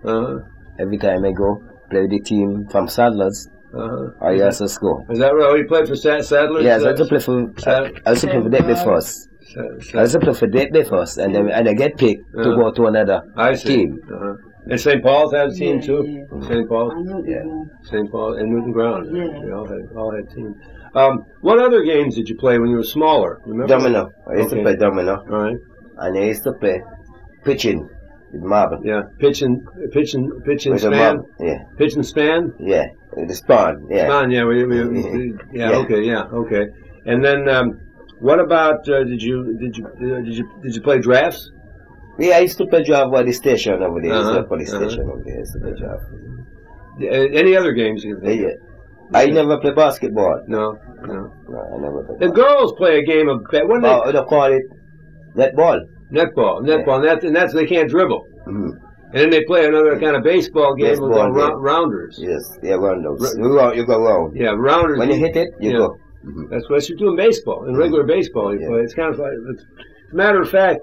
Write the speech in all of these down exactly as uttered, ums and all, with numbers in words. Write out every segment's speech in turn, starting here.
Uh-huh. Every time I go, play with the team from Sadlers, Uh-huh. I also score. Is that right? Oh, you played for Sad- Sadlers? Yes, I used to play for, I, I used to play for Detby first. I used to play for Detby first, and then and I get picked Uh-huh. to go to another I see. team. Uh-huh. And Saint Paul's had a team Yeah, too? yeah. Saint Paul's? Yeah. Saint Paul and Newton Ground. Yeah. We all had all had teams. Um, what other games did you play when you were smaller? Remember? Domino. I used Okay. to play domino, All right. and I used to play pitching with marble. Yeah. Pitch and pitch and pitch and With the span. marble. Yeah, Pitch and span. yeah. With the spawn. Yeah. Span. Yeah. We, we, we, yeah, Yeah. Okay. Yeah. Okay. And then um, what about? Uh, did you did you uh, did you did you play drafts? Yeah, I used to play draft by the station over there. Uh-huh, Uh-huh. The police uh-huh. station over there. I used to play draft. Uh, any other games you can think Yeah. of? I never play basketball. No. No. No, I never play. The girls play a game of what do they? Oh, they call it netball. Netball. Netball. And that's and that's they can't dribble. Mm-hmm. And then they play another kind of baseball game Baseball called game. rou- rounders. Yes, yeah, rounders. Right. You go, you go round. Yeah, rounders. When you hit it, you Yeah. go. Mhm. That's what you do in baseball. In regular baseball, you Yeah. play. It's kind of like, it's, as a matter of fact,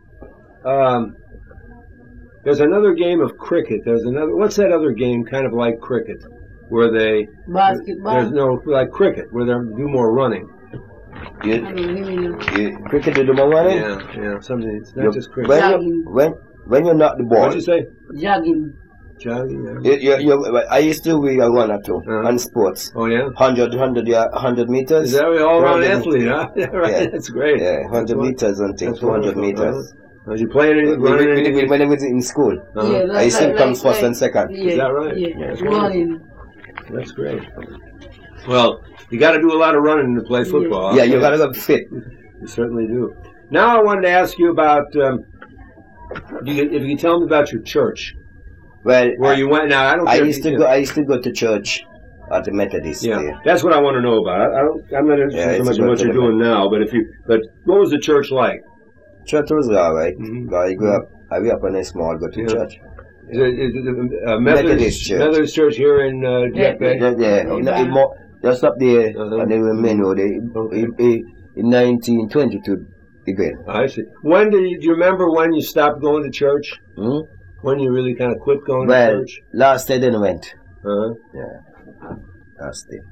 um, there's another game of cricket. There's another. What's that other game? Kind of like cricket, where they Basketball. there's no like cricket where they do more running. You, I don't really know. you cricket to the morning. Yeah, yeah. Something. It's not You- just cricket. When you, Jogging. when when you knock the ball, What'd you say? Jogging. Jogging. Yeah. you, you, you, I used to be a runner too Uh-huh. on sports. Oh yeah. Hundred, hundred, yeah, hundred meters. Is that an all-around two hundred athlete? Huh? Yeah, right. Yeah. That's great. Yeah, That's hundred what- meters and things, that's two hundred wonderful. meters. Uh-huh. Was you playing any, When, running when, any? when, when I was in school, Uh-huh. Yeah, I like, used to like, come like, first like, and second. Yeah, Is that right? Yeah, That's running. That's great. Well, you got to do a lot of running to play football. Yeah, you gotta go fit. You certainly do. Now I wanted to ask you about, um, do you, if you can tell me about your church, Well, where I, you went. Now I don't. I care if used to you- go. I used to go to church at the Methodist. Yeah, there. that's what I want to know about. I, I don't. I'm not interested Yeah, so it's much in about what you're the- doing now, but if you. But what was the church like? Church was alright. Mhm. I grew up. I grew up in a small go to Yeah. church. Is it, is it a Methodist, Methodist church. Methodist church here in uh, Jack Bay? Yeah, yeah. Yeah. No, it mo- just up there, Uh-huh. and they were men. oh, They Okay. in, in, in nineteen twenty-two again. I see. When did you, do you remember when you stopped going to church? Hmm? When you really kind of quit going Well, to church? last day then went. Uh-huh. Yeah, last day.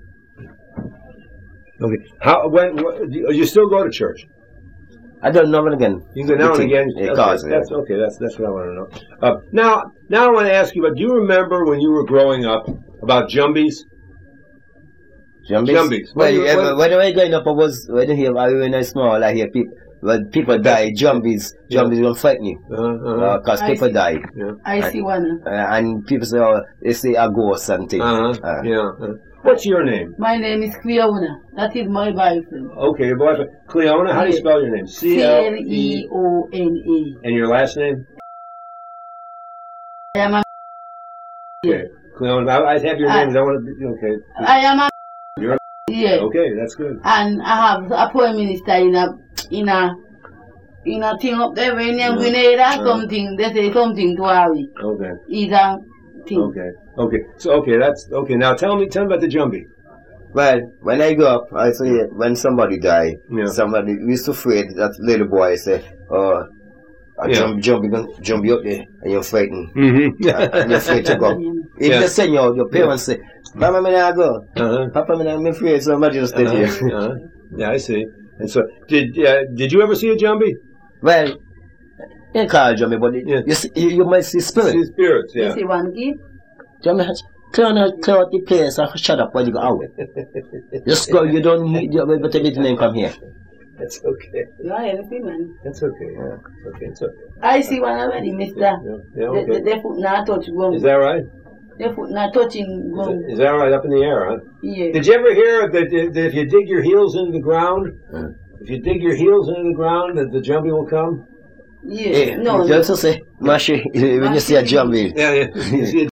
Okay. How? When? What, do you, you still go to church? I don't know it again. You go now and again. Yeah, Okay, cause, yeah. that's okay. That's that's what I want to know. Uh, now, now I want to ask you about. Do you remember when you were growing up about jumbies? Jumbies? Jumbies. Well, When you- yeah, when- when I was growing up, I was when I hear I when I small, I hear people when people die, jumbies, Yeah. jumbies will frighten you Uh, uh, because I people see. died, I see one. uh, and people say, oh, they say a ghost and things. uh, Uh, yeah. Uh, what's your name? My name is Cleona. That is my boyfriend. Okay, your boyfriend, Cleona. How do you Yeah. spell your name? C C L L E E. O N A. And your last name? I am a. Okay, Cleona. I, I have your Uh, name. I want to. Be, okay. I am a. You're- Yeah. Okay, that's good. And I have a prime minister in a in a in a thing up there when Yeah. you Grenada Yeah. something. They say something to Harry. Okay. Is a thing. Okay. Okay. So okay, that's okay. Now tell me, tell me about the jumbie. Well, when I grew up, I say when somebody died, Yeah. somebody we used to afraid that little boy say, oh, I Yeah. jump, jump, you gonna jump you up there, and you're frightened, Mm-hmm. and you're afraid to go. If Yeah. they send you out, your parents say, Mama, me not go. Uh-huh. Papa, me not, I'm afraid, so I'm just stay Uh-huh. here. Uh-huh. Yeah, I see. And so, did uh, did you ever see a jumbie? Well, you can't jump me, but it- Yeah. you, see, you, you might see spirit. See spirits, You yeah. see one kid? Jump me, clear out, clear out the place and shut up when you go out. Just go, you don't need, you better let the name come here. That's okay. You are anything, man. That's okay. Yeah. It's okay. It's okay. I see one already, mister. Yeah. Yeah. They, Okay. they, they foot not touch go. Is that right? They foot not touching Is, go. it, is that right? Up in the air, huh? Yeah. Did you ever hear that, that if you dig your heels into the ground, Mm. if you dig your heels into the ground, that the jumbie will come? Yeah. Yeah, No. you also say, Mashi, when you see a jumbie, Yeah, yeah. You see a